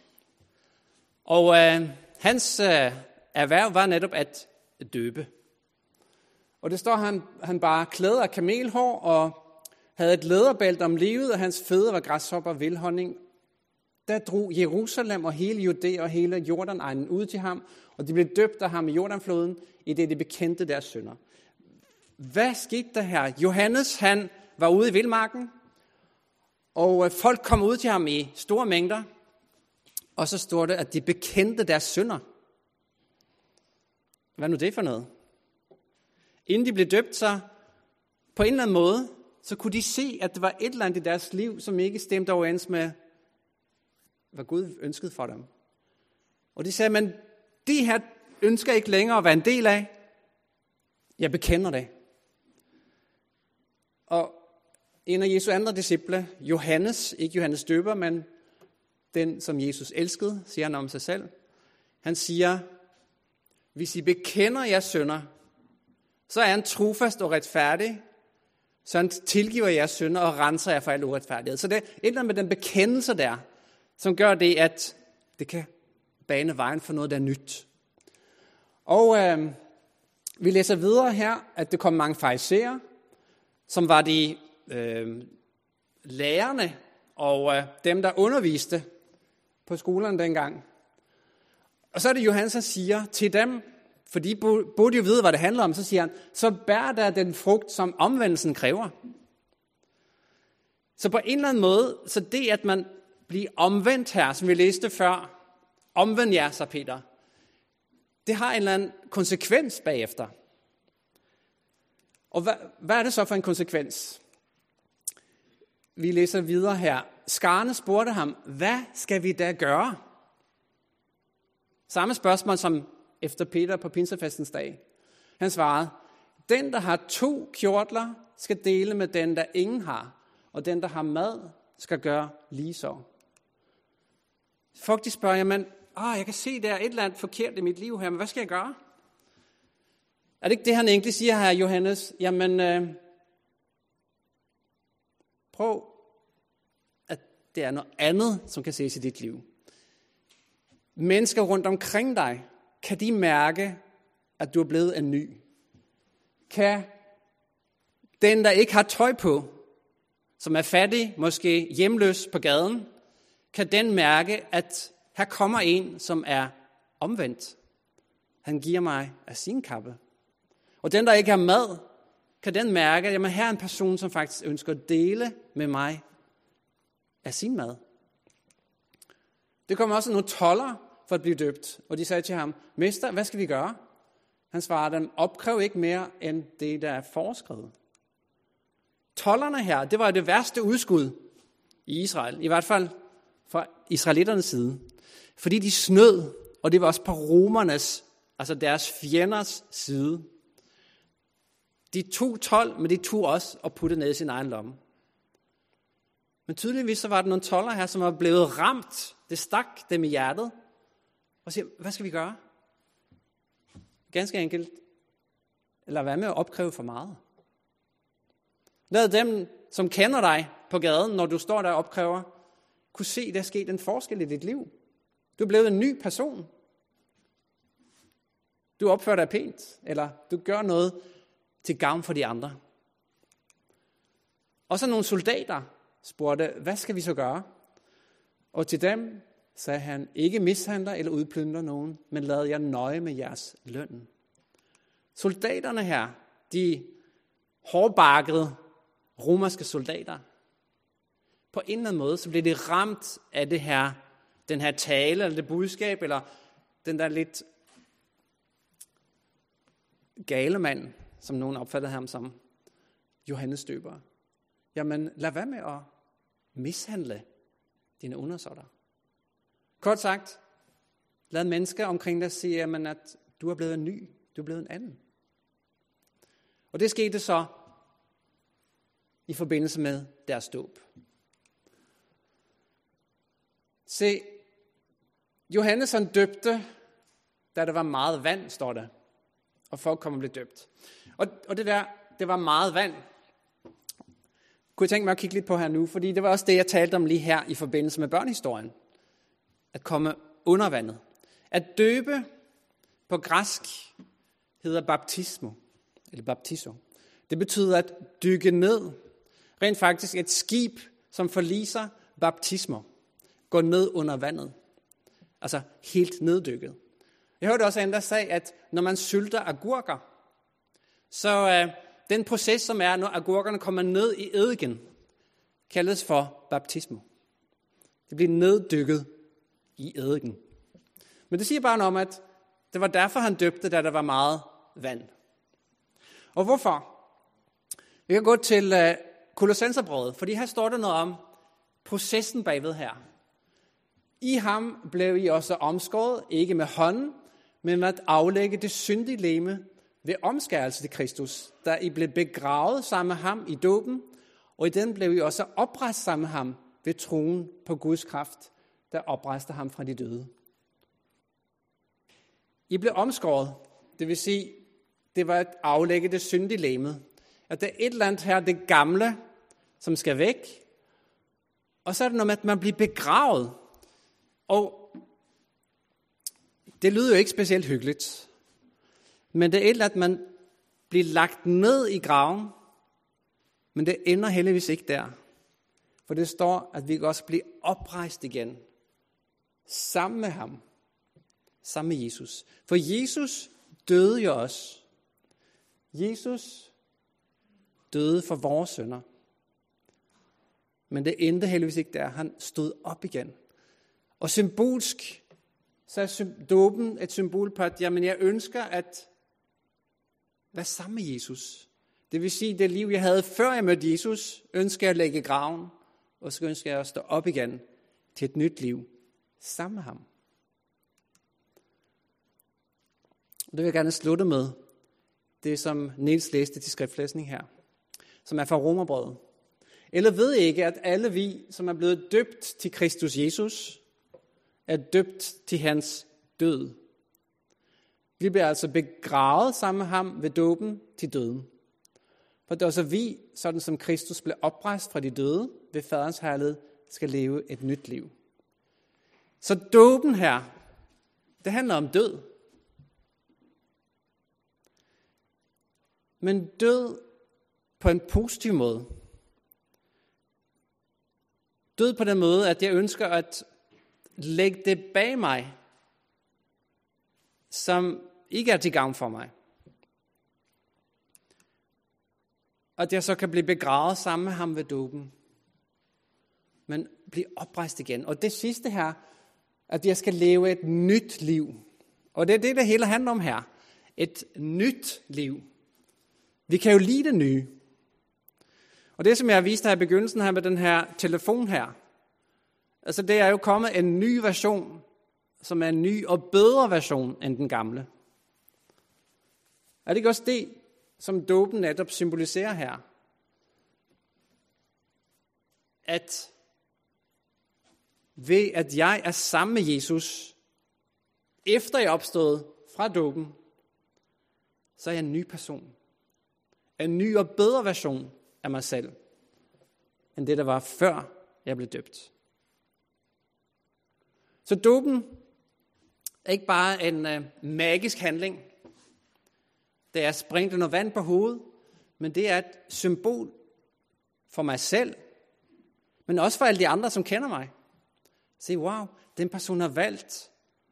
Og hans erhverv var netop at døbe. Og det står, han bare klæder af kamelhår og havde et læderbælte om livet, og hans fødder var græshopper og vildhonning. Der drog Jerusalem og hele Judæa og hele Jordanegnen ud til ham, og de blev døbt af ham i Jordanfloden, i det de bekendte deres synder. Hvad skete der her? Johannes, han var ude i vildmarken, og folk kom ud til ham i store mængder, og så står det, at de bekendte deres synder. Hvad nu det for noget? Inden de blev døbt, så på en eller anden måde, så kunne de se, at det var et eller andet i deres liv, som ikke stemte overens med, hvad Gud ønskede for dem. Og de sagde, men det her ønsker jeg ikke længere at være en del af. Jeg bekender det. Og en af Jesu andre disciple, Johannes, ikke Johannes Døber, men den, som Jesus elskede, siger han om sig selv. Han siger, hvis I bekender jeres synder, så er han trofast og retfærdig, så han tilgiver jeres synder og renser jer for al uretfærdighed. Så det er et eller andet med den bekendelse der, som gør det, at det kan bane vejen for noget, der er nyt. Og vi læser videre her, at det kom mange farisæere, som var de lærerne og dem, der underviste på skolerne dengang. Og så er det Johannes, der siger til dem, for de burde jo vide, hvad det handler om, så siger han, så bær der den frugt, som omvendelsen kræver. Så på en eller anden måde, så det, at man bliver omvendt her, som vi læste før, omvend jer, sagde Peter, det har en eller anden konsekvens bagefter. Og hvad er det så for en konsekvens? Vi læser videre her. Skarne spurgte ham, hvad skal vi da gøre? Samme spørgsmål som efter Peter på pinsefestens dag. Han svarede, den, der har 2 kjortler, skal dele med den, der ingen har, og den, der har mad, skal gøre lige så. Folk de spørger, jamen, jeg kan se, der er et eller andet forkert i mit liv her, men hvad skal jeg gøre? Er det ikke det, han egentlig siger her, Johannes? Jamen, prøv, at det er noget andet, som kan ses i dit liv. Mennesker rundt omkring dig, kan de mærke, at du er blevet en ny? Kan den, der ikke har tøj på, som er fattig, måske hjemløs på gaden, kan den mærke, at her kommer en, som er omvendt. Han giver mig af sin kappe. Og den, der ikke har mad, kan den mærke, at jamen, her er en person, som faktisk ønsker at dele med mig af sin mad. Det kommer også nogle toldere for at blive døbt, og de sagde til ham, mester, hvad skal vi gøre? Han svarede dem, opkræv ikke mere end det, der er foreskrevet. Tolderne her, det var det værste udskud i Israel, i hvert fald fra israelitternes side. Fordi de snød, og det var også på romernes, altså deres fjenders side. De tog 12, men de tog også og puttede ned i sin egen lomme. Men tydeligvis så var der nogle toldere her, som var blevet ramt. Det stak dem i hjertet. Og siger, hvad skal vi gøre? Ganske enkelt. Eller hvad med at opkræve for meget? Lad dem, som kender dig på gaden, når du står der og opkræver, kunne se, at der er sket en forskel i dit liv. Du er blevet en ny person. Du opfører dig pænt, eller du gør noget til gavn for de andre. Og så nogle soldater spurgte, hvad skal vi så gøre? Og til dem sagde han, ikke mishandler eller udplyndrer nogen, men lad jer nøje med jeres løn. Soldaterne her, de hårdbakkede romerske soldater, på en eller anden måde, så blev de ramt af den her tale, eller det budskab, eller den der lidt gale mand, som nogen opfattede ham som, Johannes døber. Jamen, lad være med at mishandle dine undersåtter. Kort sagt, lad mennesker omkring dig sige, jamen, at du er blevet en ny, du er blevet en anden. Og det skete så i forbindelse med deres dåb. Se, Johannes han døbte, da der var meget vand, står der. Og folk kom og blev døbt. Og det var meget vand. Kunne jeg tænke mig at kigge lidt på her nu, fordi det var også det, jeg talte om lige her i forbindelse med børnehistorien. At komme under vandet. At døbe på græsk hedder baptismo, eller baptizo. Det betyder at dykke ned. Rent faktisk et skib, som forliser baptismo. Går ned under vandet. Altså helt neddykket. Jeg hørte også andre sige, at når man sylter agurker, så den proces, som er, når agurkerne kommer ned i eddike, kaldes for baptismo. Det bliver neddykket i eddiken. Men det siger bare noget om, at det var derfor, han døbte, da der var meget vand. Og hvorfor? Vi kan gå til Kolossenserbrevet, fordi her står der noget om processen bagved her. I ham blev I også omskåret, ikke med hånden, men med at aflægge det syndige legeme ved omskærelse til Kristus, da I blev begravet sammen med ham i dåben, og i den blev I også oprejst sammen med ham ved troen på Guds kraft, der oprejste ham fra de døde. I blev omskåret, det vil sige, det var at aflægge det syndige legeme. At der er et eller andet her, det gamle, som skal væk, og så er det noget med, at man bliver begravet. Og Det lyder jo ikke specielt hyggeligt. Men det er et eller andet, at man bliver lagt ned i graven, men det ender heldigvis ikke der. For det står, at vi kan også blive oprejst igen, sammen med ham, sammen med Jesus. For Jesus døde jo også. Jesus døde for vores synder. Men det endte heldigvis ikke der. Han stod op igen. Og symbolsk, så er dåben et symbol på, at jamen, jeg ønsker at være sammen med Jesus. Det vil sige, det liv, jeg havde før jeg mødte Jesus, ønsker jeg at lægge i graven, og så ønsker jeg at stå op igen til et nyt liv sammen med ham. Det vil jeg gerne slutte med, det som Niels læste til skriftlæsning her, som er fra Romerbrevet. Eller ved I ikke, at alle vi, som er blevet døbt til Kristus Jesus, er døbt til hans død. Vi bliver altså begravet sammen med ham ved dåben til døden. For det er også vi, sådan som Kristus blev oprejst fra de døde, ved faderens herlighed, skal leve et nyt liv. Så dåben her, det handler om død. Men død på en positiv måde. Død på den måde, at jeg ønsker at lægge det bag mig, som ikke er til gavn for mig. At jeg så kan blive begravet sammen med ham ved dåben, men blive oprejst igen. Og det sidste her, at jeg skal leve et nyt liv. Og det er det hele handler om her. Et nyt liv. Vi kan jo lide det nye. Og det, som jeg har vist her i begyndelsen her med den her telefon her, altså det er jo kommet en ny version, som er en ny og bedre version end den gamle. Er det ikke også det, som dåben netop symboliserer her? At ved at jeg er sammen med Jesus, efter jeg er opstået fra dåben, så er jeg en ny person. En ny og bedre version af mig selv, end det, der var før jeg blev døbt. Så dåben er ikke bare en magisk handling. Det er at springe noget vand på hovedet, men det er et symbol for mig selv, men også for alle de andre, som kender mig. Se, wow, den person har valgt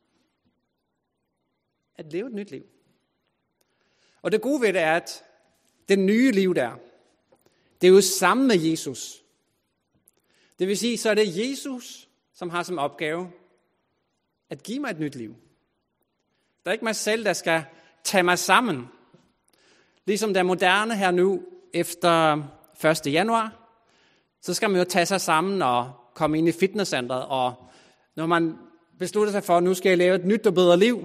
at leve et nyt liv. Og det gode ved det er, at det nye liv der, det er jo sammen med Jesus. Det vil sige, så er det Jesus, som har som opgave at give mig et nyt liv. Det er ikke mig selv, der skal tage mig sammen. Ligesom der moderne her nu, efter 1. januar, så skal man jo tage sig sammen og komme ind i fitnesscenteret. Og når man beslutter sig for, at nu skal jeg lave et nyt og bedre liv,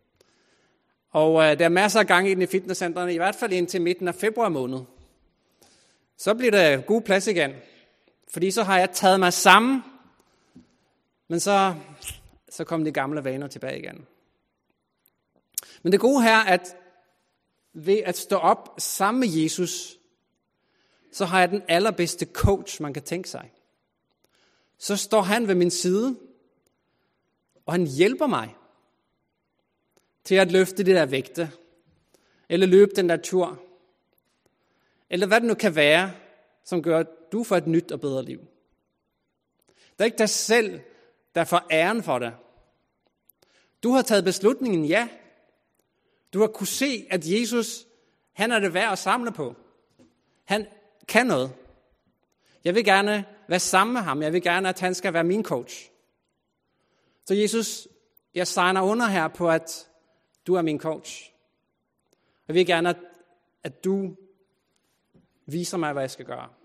og der er masser af gang i fitnesscentrene, i hvert fald indtil midten af februar måned, så bliver der god plads igen. Fordi så har jeg taget mig sammen, men så kommer de gamle vaner tilbage igen. Men det gode her er, at ved at stå op sammen med Jesus, så har jeg den allerbedste coach, man kan tænke sig. Så står han ved min side, og han hjælper mig til at løfte det der vægte, eller løbe den der tur, eller hvad det nu kan være, som gør, at du får et nyt og bedre liv. Det er ikke dig selv, der får æren for det. Du har taget beslutningen, ja. Du har kunne se, at Jesus, han er det værd at samle på. Han kan noget. Jeg vil gerne være sammen med ham. Jeg vil gerne, at han skal være min coach. Så Jesus, jeg signer under her på, at du er min coach. Jeg vil gerne, at du viser mig, hvad jeg skal gøre.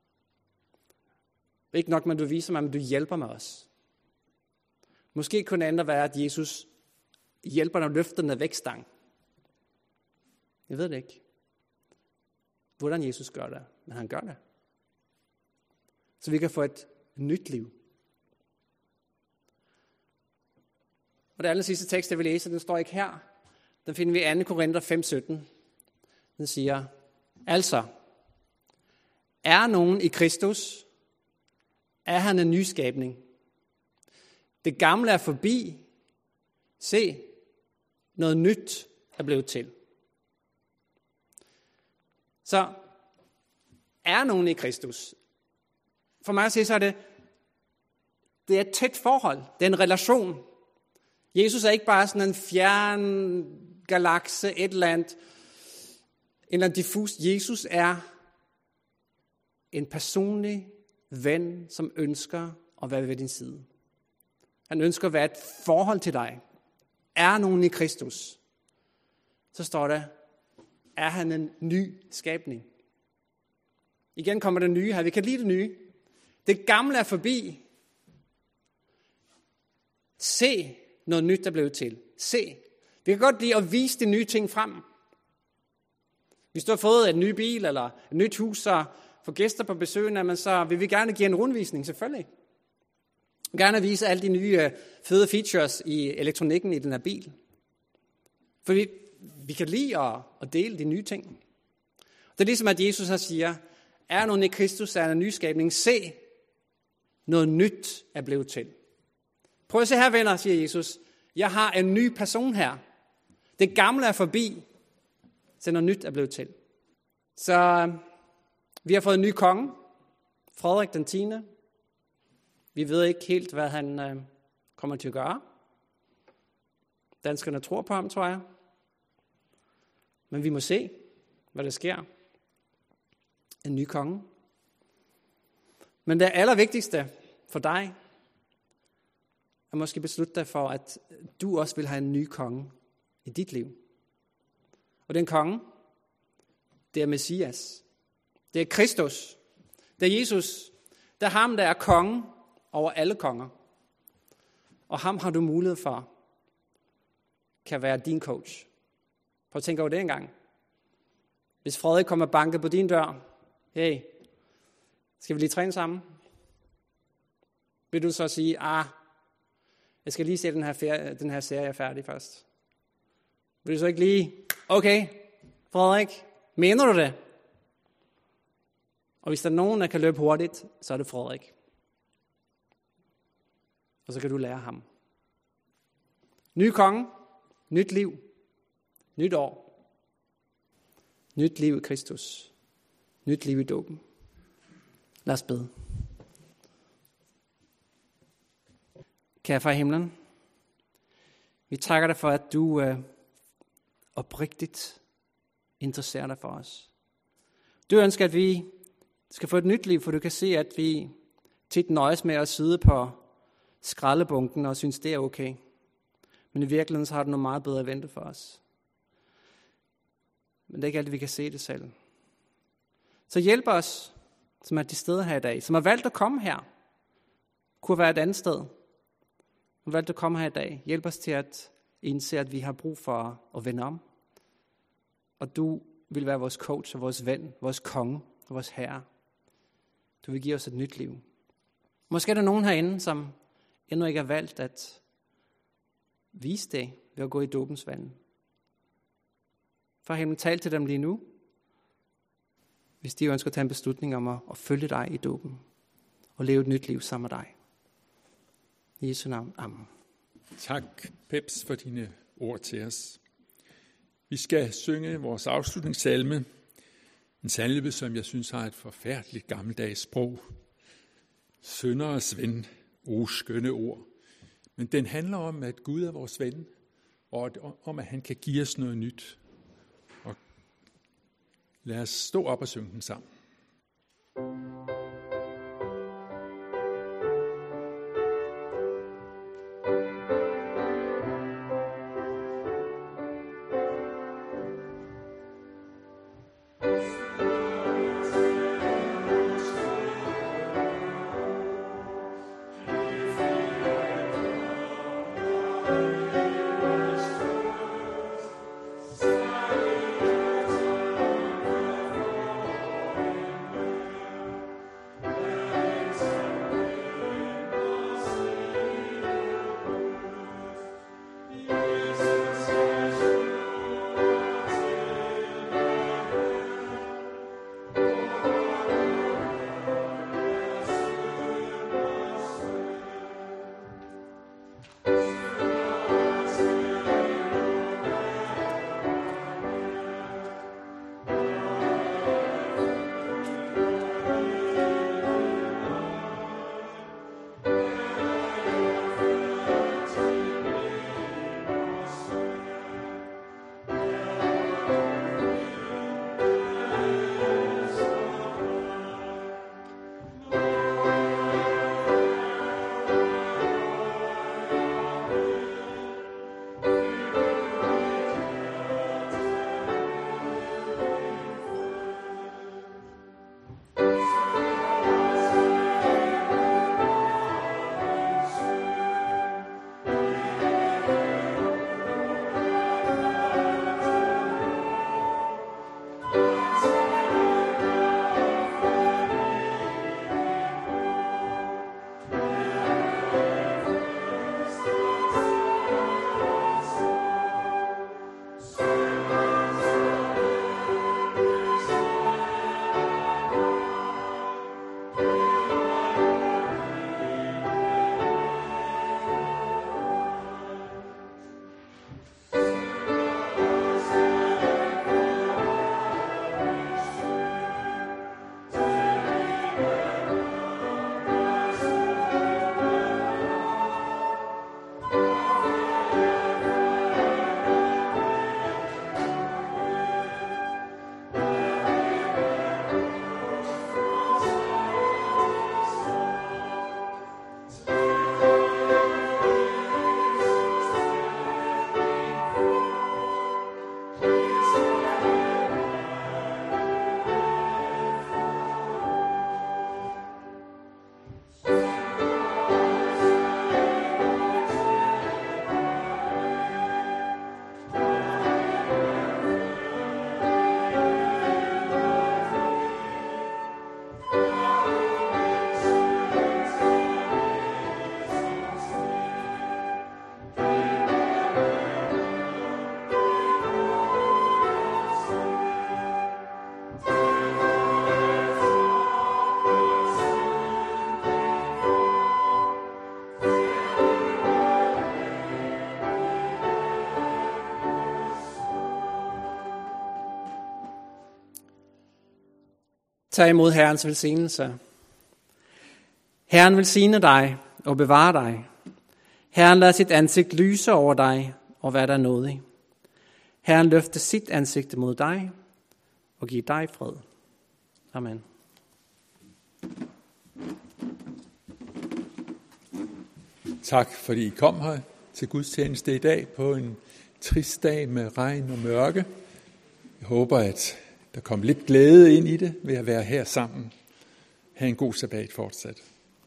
Ikke nok med, at du viser mig, men du hjælper mig også. Måske kunne det ændre være, at Jesus hjælper dig at løfte den af vægtstang. Jeg ved det ikke, hvordan Jesus gør det, men han gør det. Så vi kan få et nyt liv. Og det aller sidste tekst, jeg vil læse, den står ikke her. Den finder vi i 2. Korinther 5:17. Den siger, altså, er nogen i Kristus, er han en nyskabning. Det gamle er forbi. Se, Noget nyt er blevet til. Så er nogen i Kristus? For mig at sige, så er det er et tæt forhold. Det er en relation. Jesus er ikke bare sådan en fjern galakse, et eller andet diffus. Jesus er en personlig ven, som ønsker at være ved din side. Han ønsker at være et forhold til dig. Er nogen i Kristus? Så står der, er han en ny skabning? Igen kommer det nye her. Vi kan lide det nye. Det gamle er forbi. Se noget nyt, der blev til. Se. Vi kan godt lide at vise de nye ting frem. Hvis du har fået en ny bil eller et nyt hus, så for gæster på besøgene, så vil vi gerne give en rundvisning, selvfølgelig. Vi vil gerne vise alle de nye fede features i elektronikken i den her bil. For vi kan lide at dele de nye ting. Det er ligesom, at Jesus her siger, er nogen i Kristus, er en nyskabning. Se, noget nyt er blevet til. Prøv at se her, venner, siger Jesus. Jeg har en ny person her. Det gamle er forbi, så noget nyt er blevet til. Så vi har fået en ny konge, Frederik den 10. Vi ved ikke helt, hvad han kommer til at gøre. Danskerne tror på ham, tror jeg. Men vi må se, hvad der sker. En ny konge. Men det allervigtigste for dig, er måske beslutte dig for, at du også vil have en ny konge i dit liv. Og den konge, det er Messias. Det er Kristus. Det er Jesus. Det er ham, der er konge over alle konger. Og ham har du mulighed for, kan være din coach. Prøv at tænke over det engang. Hvis Frederik kommer og banker på din dør, hey, skal vi lige træne sammen? Vil du så sige, jeg skal lige se den her serie færdig først. Vil du så ikke lige, okay, Frederik, mener du det? Og hvis der er nogen, der kan løbe hurtigt, så er det Frederik. Og så kan du lære ham. Ny konge, nyt liv, nyt år. Nyt liv i Kristus. Nyt liv i dåben. Lad os bede. Kære far i himlen, vi takker dig for, at du oprigtigt interesserer dig for os. Du ønsker, at vi skal få et nyt liv, for du kan se, at vi tit nøjes med at sidde på skraldebunken og synes, det er okay. Men i virkeligheden så har du noget meget bedre at vente for os. Men det er ikke altid, vi kan se det selv. Så hjælp os, som er til stede her i dag, som har valgt at komme her. Kunne være et andet sted. Som har valgt at komme her i dag. Hjælp os til at indse, at vi har brug for at vende om. Og du vil være vores coach og vores ven, vores konge og vores herre. Du vil give os et nyt liv. Måske er der nogen herinde, som endnu ikke har valgt at vise det ved at gå i dåbens vand. For himlen, tal til dem lige nu, hvis de ønsker at tage en beslutning om at følge dig i dåben og leve et nyt liv sammen med dig. I Jesu navn. Amen. Tak, Peps, for dine ord til os. Vi skal synge vores afslutningssalme. En salme, som jeg synes har et forfærdeligt gammeldags sprog. Synderes ven, skønne ord. Men den handler om, at Gud er vores ven, og om, at han kan give os noget nyt. Og lad os stå op og synge den sammen. Tag imod Herrens velsignelse. Herren velsigne dig og bevare dig. Herren lader sit ansigt lyse over dig og være dig nådig. Herren løfte sit ansigt mod dig og give dig fred. Amen. Tak fordi I kom her til gudstjeneste i dag på en trist dag med regn og mørke. Jeg håber, at der kom lidt glæde ind i det ved at være her sammen. Ha' en god sabbat fortsat.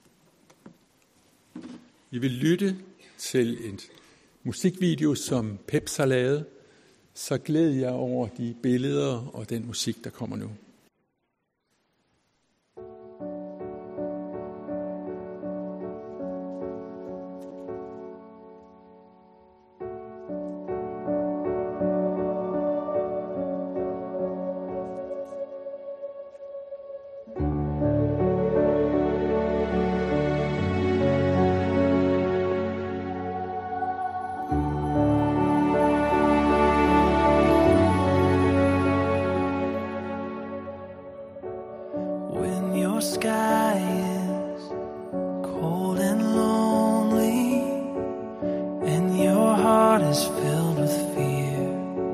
Vi vil lytte til en musikvideo, som Peps har lavet. Så glæder jeg over de billeder og den musik, der kommer nu. Your sky is cold and lonely, and your heart is filled with fear.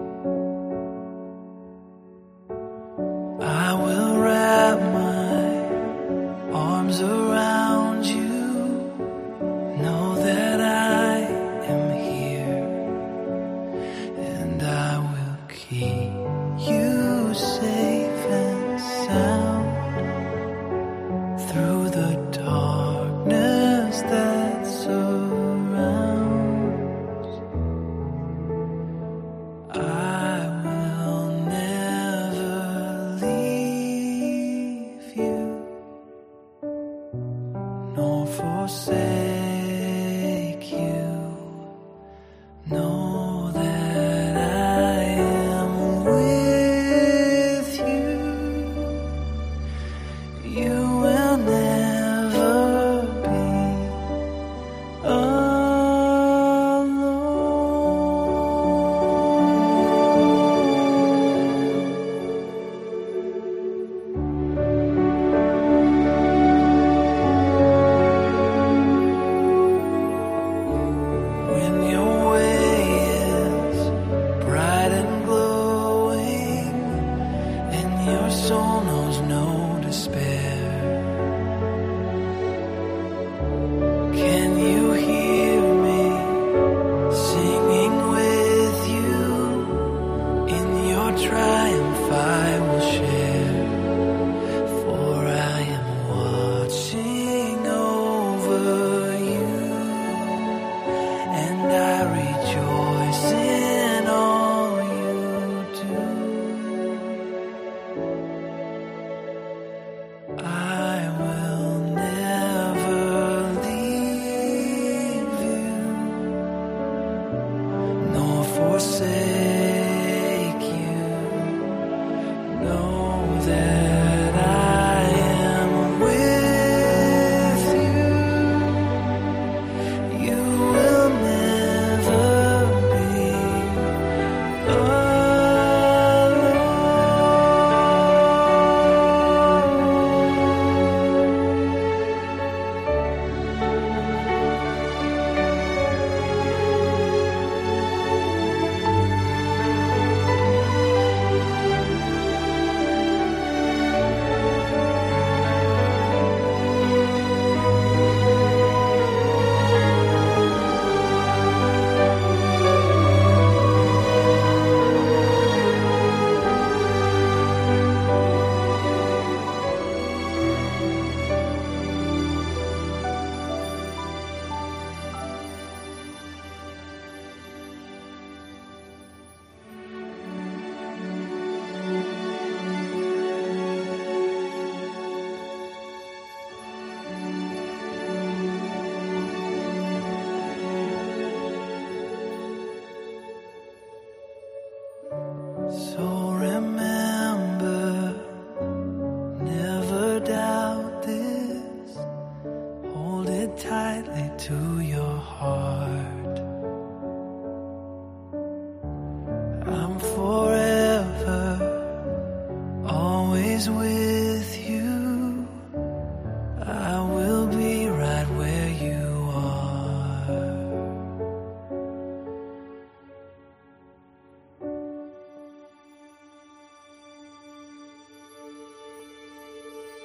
I will wrap my arms around you, know that I am here, and I will keep you safe and sound through the darkness that surrounds. I will never leave you, nor forsake you. Know that I am with you. You will never be alone. When your way is bright and glowing, and your soul knows no despair, can you hear me singing with you? In your triumph I will share, for I am watching over you, and I rejoice in all you do. I will never leave you, nor forsake you. Know that I am with you. You will never be alone.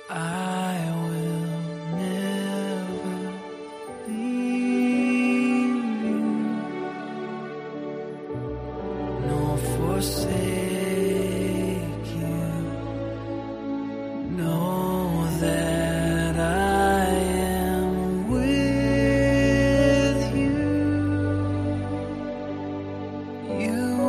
I will never leave you, nor forsake you. Know that I am with you. You